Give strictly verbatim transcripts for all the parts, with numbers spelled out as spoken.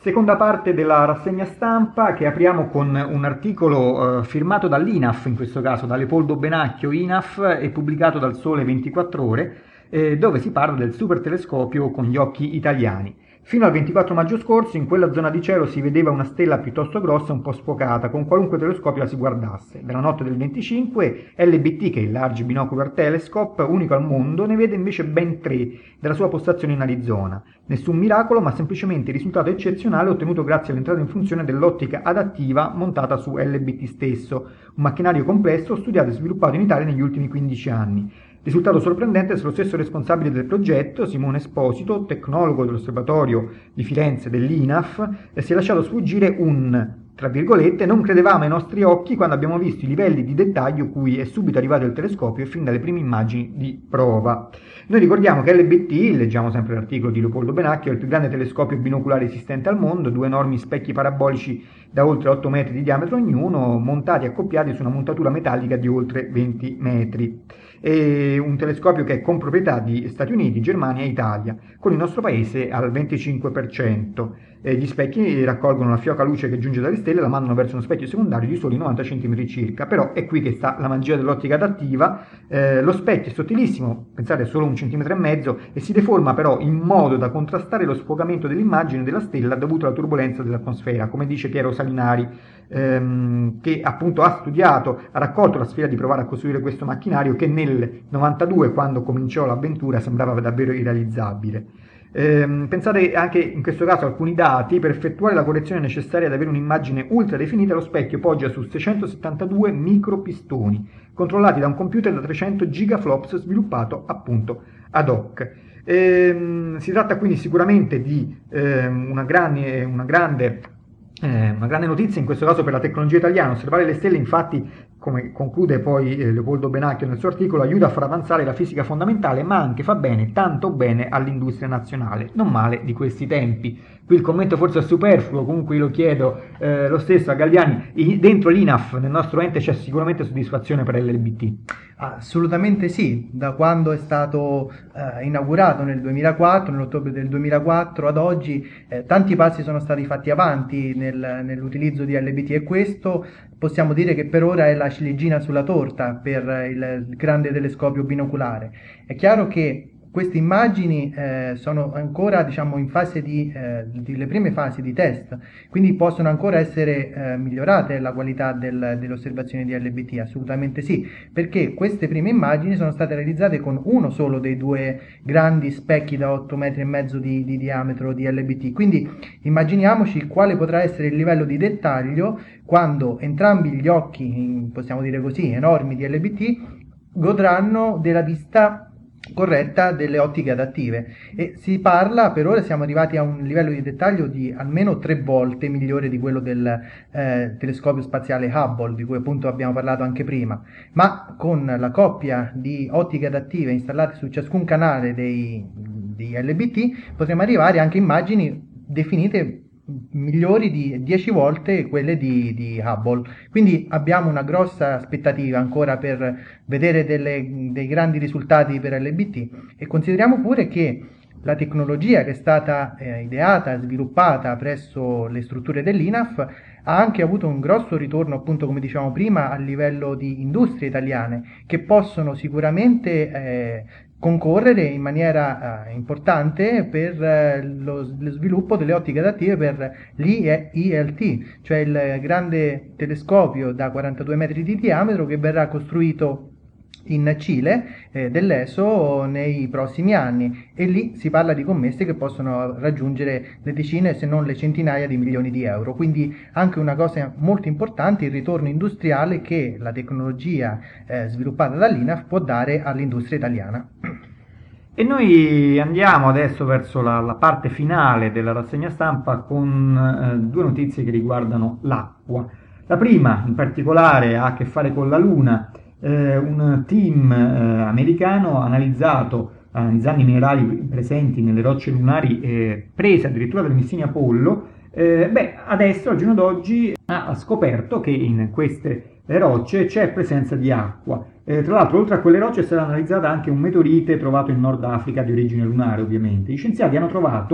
Seconda parte della rassegna stampa che apriamo con un articolo eh, firmato dall'I N A F, in questo caso da Leopoldo Benacchio I N A F e pubblicato dal Sole ventiquattro Ore, eh, dove si parla del super telescopio con gli occhi italiani. Fino al ventiquattro maggio scorso in quella zona di cielo si vedeva una stella piuttosto grossa, un po' sfocata, con qualunque telescopio la si guardasse. Dalla notte del venticinque L B T, che è il Large Binocular Telescope, unico al mondo, ne vede invece ben tre della sua postazione in Arizona. Nessun miracolo, ma semplicemente il risultato eccezionale ottenuto grazie all'entrata in funzione dell'ottica adattiva montata su L B T stesso, un macchinario complesso studiato e sviluppato in Italia negli ultimi quindici anni. Risultato sorprendente se lo stesso responsabile del progetto, Simone Esposito, tecnologo dell'osservatorio di Firenze dell'I N A F, si è lasciato sfuggire un, tra virgolette, non credevamo ai nostri occhi quando abbiamo visto i livelli di dettaglio cui è subito arrivato il telescopio fin dalle prime immagini di prova. Noi ricordiamo che L B T, leggiamo sempre l'articolo di Leopoldo Benacchio, è il più grande telescopio binoculare esistente al mondo, due enormi specchi parabolici da oltre otto metri di diametro ognuno, montati e accoppiati su una montatura metallica di oltre venti metri. È un telescopio che è con proprietà di Stati Uniti, Germania e Italia, con il nostro paese al venticinque per cento. Eh, gli specchi raccolgono la fioca luce che giunge dalle stelle e la mandano verso uno specchio secondario di soli novanta centimetri circa, però è qui che sta la magia dell'ottica adattiva. Eh, lo specchio è sottilissimo, pensate è solo un centimetro e mezzo, e si deforma però in modo da contrastare lo sfocamento dell'immagine della stella dovuto alla turbolenza dell'atmosfera, come dice Piero Salinari, ehm, che appunto ha studiato, ha raccolto la sfida di provare a costruire questo macchinario che nel novantadue, quando cominciò l'avventura, sembrava davvero irrealizzabile. Eh, pensate anche in questo caso a alcuni dati. Per effettuare la correzione necessaria ad avere un'immagine ultra definita, lo specchio poggia su seicentosettantadue micropistoni controllati da un computer da trecento gigaflops sviluppato appunto ad hoc. Eh, si tratta quindi sicuramente di eh, una, grande, una, grande, eh, una grande notizia in questo caso per la tecnologia italiana. Osservare le stelle infatti, come conclude poi eh, Leopoldo Benacchio nel suo articolo, aiuta a far avanzare la fisica fondamentale, ma anche fa bene, tanto bene, all'industria nazionale. Non male di questi tempi. Qui il commento forse è superfluo, comunque io lo chiedo eh, lo stesso a Galliani. I, dentro l'I N A F, nel nostro ente, c'è sicuramente soddisfazione per L B T. Assolutamente sì, da quando è stato eh, inaugurato nel duemilaquattro, nell'ottobre del duemilaquattro ad oggi, eh, tanti passi sono stati fatti avanti nel, nell'utilizzo di L B T, e questo possiamo dire che per ora è la ciliegina sulla torta per il grande telescopio binoculare. È chiaro che queste immagini eh, sono ancora, diciamo, in fase di, eh, di le prime fasi di test, quindi possono ancora essere eh, migliorate la qualità del, delle osservazioni di L B T, assolutamente sì, perché queste prime immagini sono state realizzate con uno solo dei due grandi specchi da otto metri e mezzo di, di diametro di L B T, quindi immaginiamoci quale potrà essere il livello di dettaglio quando entrambi gli occhi, possiamo dire così, enormi di L B T godranno della vista corretta delle ottiche adattive, e si parla, per ora siamo arrivati a un livello di dettaglio di almeno tre volte migliore di quello del eh, telescopio spaziale Hubble, di cui appunto abbiamo parlato anche prima, ma con la coppia di ottiche adattive installate su ciascun canale dei, di L B T potremo arrivare anche a immagini definite migliori di dieci volte quelle di, di Hubble. Quindi abbiamo una grossa aspettativa ancora per vedere delle, dei grandi risultati per L B T, e consideriamo pure che la tecnologia che è stata eh, ideata e sviluppata presso le strutture dell'I N A F ha anche avuto un grosso ritorno, appunto come dicevamo prima, a livello di industrie italiane, che possono sicuramente eh, concorrere in maniera eh, importante per eh, lo, lo sviluppo delle ottiche adattive per l'I L T, cioè il grande telescopio da quarantadue metri di diametro che verrà costruito in Cile eh, dell'E S O nei prossimi anni, e lì si parla di commesse che possono raggiungere le decine se non le centinaia di milioni di euro, quindi anche una cosa molto importante, il ritorno industriale che la tecnologia eh, sviluppata dall'I N A F può dare all'industria italiana. E noi andiamo adesso verso la, la parte finale della rassegna stampa con eh, due notizie che riguardano l'acqua. La prima in particolare ha a che fare con la Luna. Eh, un team eh, americano ha analizzato, analizzando i minerali presenti nelle rocce lunari eh, prese addirittura dalle missioni Apollo. Eh, beh, adesso, al giorno d'oggi, ha scoperto che in queste rocce c'è presenza di acqua. Eh, tra l'altro, oltre a quelle rocce è stata analizzata anche un meteorite trovato in Nord Africa di origine lunare, ovviamente. Gli scienziati hanno trovato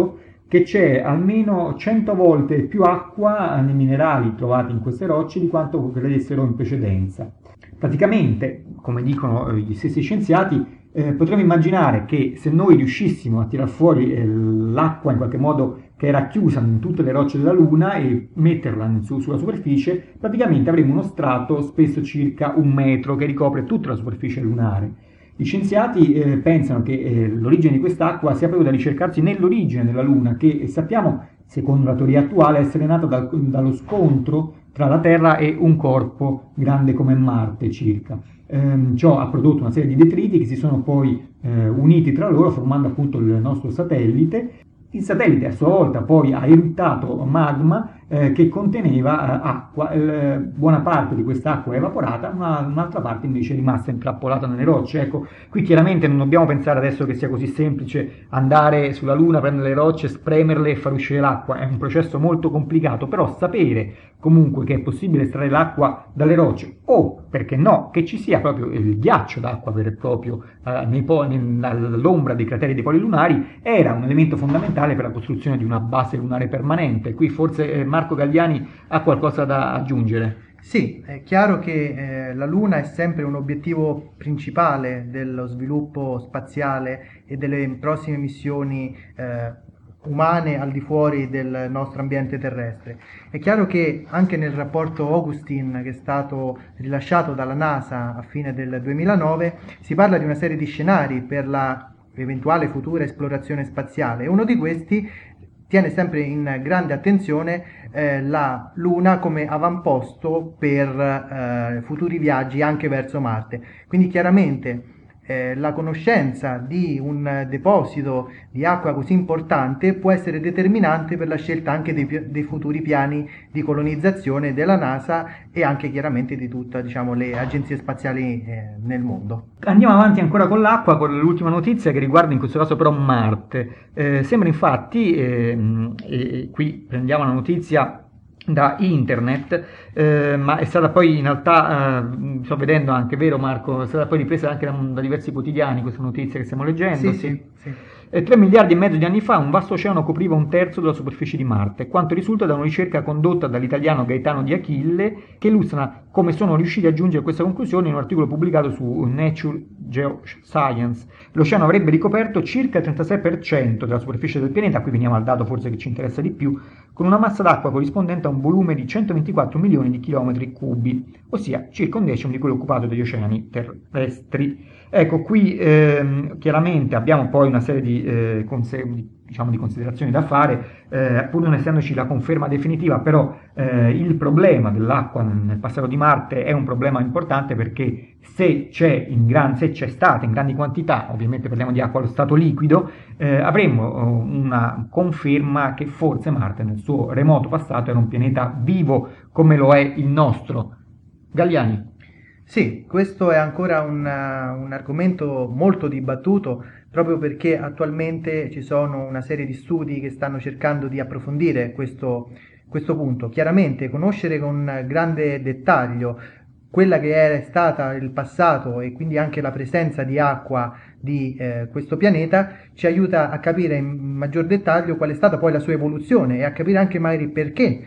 che c'è almeno cento volte più acqua nei minerali trovati in queste rocce di quanto credessero in precedenza. Praticamente, come dicono gli stessi scienziati, eh, potremmo immaginare che se noi riuscissimo a tirar fuori eh, l'acqua in qualche modo che era chiusa in tutte le rocce della Luna e metterla su, sulla superficie, praticamente avremo uno strato spesso circa un metro che ricopre tutta la superficie lunare. Gli scienziati eh, pensano che eh, l'origine di quest'acqua sia proprio da ricercarsi nell'origine della Luna, che sappiamo, secondo la teoria attuale, essere nata dal, dallo scontro tra la Terra e un corpo grande come Marte circa. Ehm, ciò ha prodotto una serie di detriti che si sono poi eh, uniti tra loro formando appunto il nostro satellite. Il satellite a sua volta poi ha eruttato magma eh, che conteneva eh, acqua, eh, buona parte di questa acqua è evaporata, ma un'altra parte invece è rimasta intrappolata nelle rocce. Ecco, qui chiaramente non dobbiamo pensare adesso che sia così semplice andare sulla Luna, prendere le rocce, spremerle e far uscire l'acqua, è un processo molto complicato, però sapere comunque che è possibile estrarre l'acqua dalle rocce o, perché no, che ci sia proprio il ghiaccio d'acqua vero e proprio eh, nei poli, all'ombra dei crateri dei poli lunari era un elemento fondamentale per la costruzione di una base lunare permanente. Qui forse eh, Marco Galliani ha qualcosa da aggiungere. Sì, è chiaro che eh, la Luna è sempre un obiettivo principale dello sviluppo spaziale e delle prossime missioni eh, umane al di fuori del nostro ambiente terrestre. È chiaro che anche nel rapporto Augustine, che è stato rilasciato dalla NASA a fine del duemilanove, si parla di una serie di scenari per la eventuale futura esplorazione spaziale, e uno di questi tiene sempre in grande attenzione eh, la Luna come avamposto per eh, futuri viaggi anche verso Marte. Quindi chiaramente eh, la conoscenza di un deposito di acqua così importante può essere determinante per la scelta anche dei, dei futuri piani di colonizzazione della NASA e anche chiaramente di tutte, diciamo, le agenzie spaziali eh, nel mondo. Andiamo avanti ancora con l'acqua, con l'ultima notizia che riguarda in questo caso però Marte. Eh, sembra infatti, eh, e qui prendiamo la notizia da internet, eh, ma è stata poi in realtà, eh, sto vedendo anche, vero Marco, è stata poi ripresa anche da, da diversi quotidiani questa notizia che stiamo leggendo. Sì, sì, sì. tre miliardi e mezzo di anni fa un vasto oceano copriva un terzo della superficie di Marte, quanto risulta da una ricerca condotta dall'italiano Gaetano Di Achille, che illustra come sono riusciti a giungere a questa conclusione in un articolo pubblicato su Nature Geoscience. L'oceano avrebbe ricoperto circa il trentasei per cento della superficie del pianeta, qui veniamo al dato forse che ci interessa di più, con una massa d'acqua corrispondente a un volume di centoventiquattro milioni di chilometri cubi, ossia circa un decimo di quello occupato dagli oceani terrestri. Ecco, qui ehm, chiaramente abbiamo poi una serie di, eh, conse- diciamo, di considerazioni da fare, eh, pur non essendoci la conferma definitiva, però eh, il problema dell'acqua nel passato di Marte è un problema importante, perché se c'è, in gran, se c'è stata in grandi quantità, ovviamente parliamo di acqua allo stato liquido, eh, avremmo una conferma che forse Marte nel suo remoto passato era un pianeta vivo come lo è il nostro. Galliani. Sì, questo è ancora un, un argomento molto dibattuto, proprio perché attualmente ci sono una serie di studi che stanno cercando di approfondire questo, questo punto. Chiaramente conoscere con grande dettaglio quella che è stata il passato e quindi anche la presenza di acqua di eh, questo pianeta ci aiuta a capire in maggior dettaglio qual è stata poi la sua evoluzione e a capire anche magari perché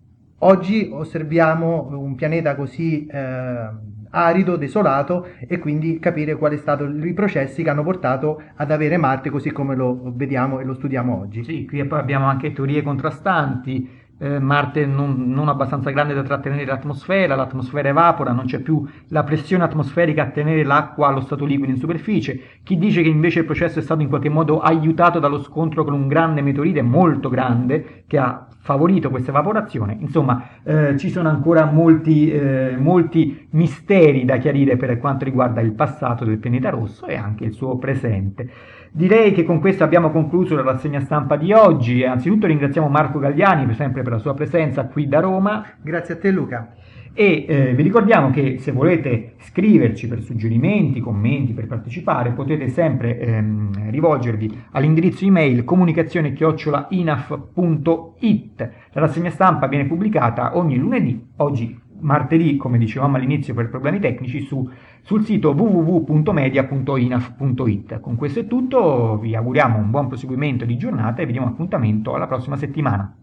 oggi osserviamo un pianeta così eh, arido, desolato, e quindi capire quali sono stati i processi che hanno portato ad avere Marte così come lo vediamo e lo studiamo oggi. Sì, qui poi abbiamo anche teorie contrastanti. Eh, Marte non, non abbastanza grande da trattenere l'atmosfera, l'atmosfera evapora, non c'è più la pressione atmosferica a tenere l'acqua allo stato liquido in superficie. Chi dice che invece il processo è stato in qualche modo aiutato dallo scontro con un grande meteorite molto grande che ha favorito questa evaporazione. Insomma, eh, ci sono ancora molti, eh, molti misteri da chiarire per quanto riguarda il passato del pianeta rosso e anche il suo presente. Direi che con questo abbiamo concluso la rassegna stampa di oggi. Anzitutto ringraziamo Marco Galliani per sempre per la sua presenza qui da Roma. Grazie a te Luca. E eh, vi ricordiamo che se volete scriverci per suggerimenti, commenti, per partecipare, potete sempre ehm, rivolgervi all'indirizzo email comunicazione chiocciola inaf punto it. La rassegna stampa viene pubblicata ogni lunedì, oggi martedì, come dicevamo all'inizio per problemi tecnici, su, sul sito w w w punto media punto i n a f punto i t. Con questo è tutto, vi auguriamo un buon proseguimento di giornata e vi diamo appuntamento alla prossima settimana.